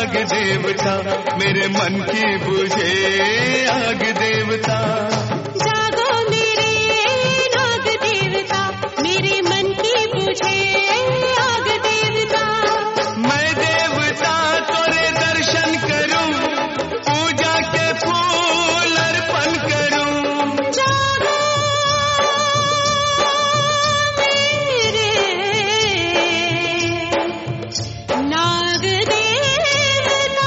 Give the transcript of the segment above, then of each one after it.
आग देवता, मेरे मन की बुझे आग देवता। जागो मेरे नाग देवता, मेरे मन की बुझे आग देवता। मैं देवता तोरे दर्शन करूं, पूजा के फूल अर्पण करूं। जागो मेरे नाग देवता।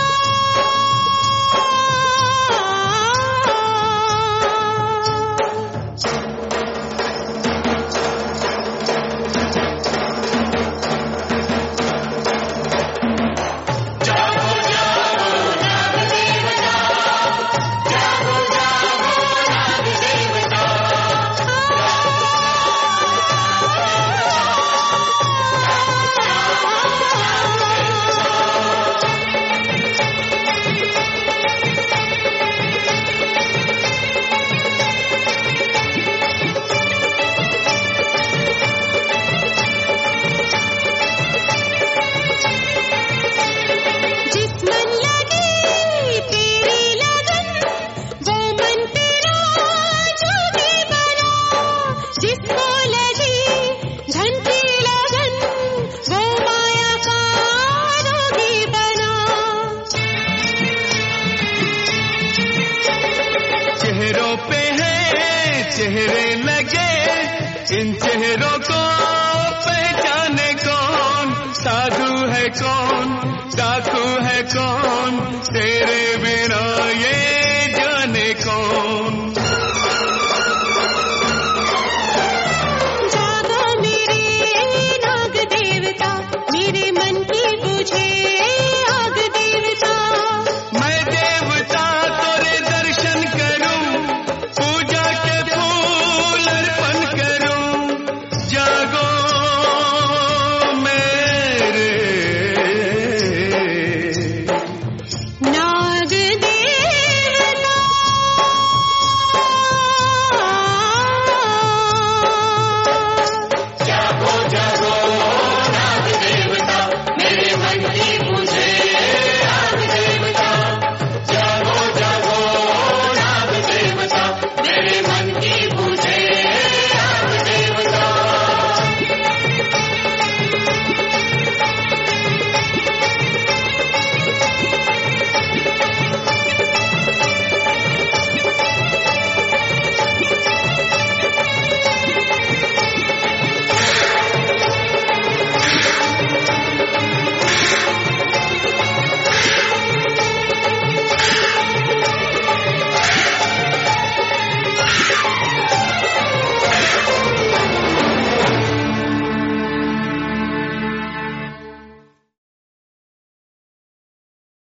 चेहरों पे है चेहरे लगे, इन चेहरों को पहचाने कौन, साधु है कौन, डाकू है कौन, तेरे बिना ये